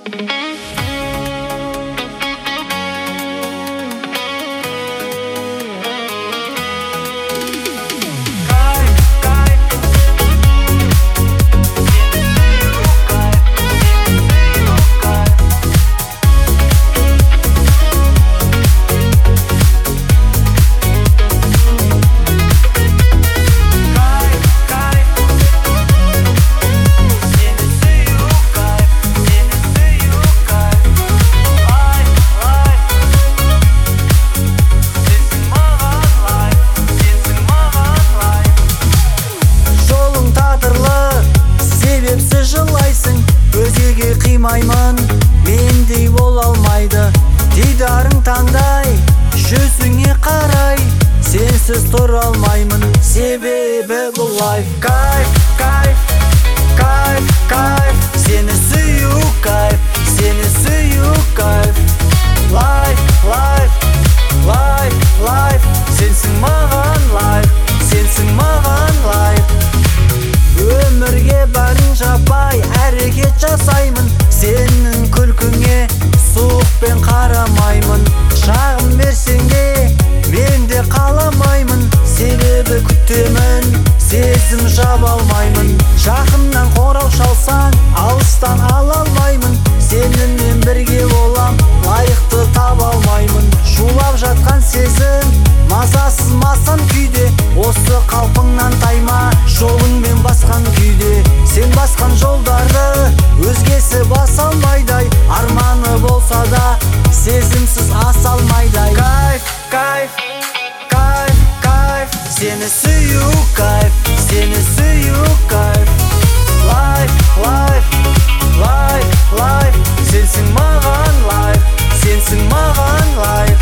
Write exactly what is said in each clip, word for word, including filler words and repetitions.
Өзгеге қимаймын, мендей бол алмайды. Дидарың таңдай, жүзіңе қарай, сенсіз тұра алмаймын, себебі бұл лайф. Кайф, кайф, кайф, кайф, сені сүю кайф, сені сүю кайф. Лайф, лайф, лайф, лайф, сенсің маған лайф, сенсің маған лайф. Өмірге барын жаппай әрекет жасаймын, сенің күлкіңе суықпен қарамаймын. Шағым берсең де мен де қаламаймын, себебі күтемін, сезім жаба алмаймын. Жақыннан қоңырау шалсаң алыстан ала алмаймын, сенімен бірге болам, лайықты таба алмаймын. Шулап жатқан сезім мазасыз масан күйде, осы қалпыңнан тайма, жолыңмен басқан күйде. Сен басқан жолдарды өзгесі баса алмайдай, арманы болса да сезімсіз аса алмайдай. Кайф, кайф, кайф, кайф, сені сүю кайф, сені сүю кайф. Лайф, лайф, лайф, лайф, сенсің маған лайф, сенсің маған лайф.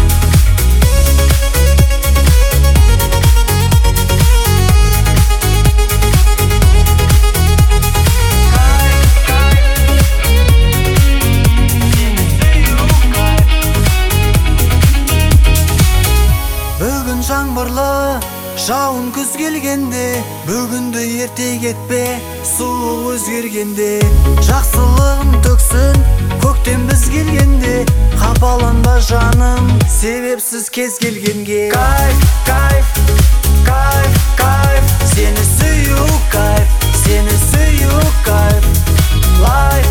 Жаңбырлы жауын күз келгенде, бүгінді ерте кетпе, суық өзгергенде. Жақсылығын төксін көктем біз келгенде, қапаланба жаным себепсіз кез келгенге. Кайф, кайф, кайф, кайф, сені сүю кайф, сені сүю кайф. Лайф,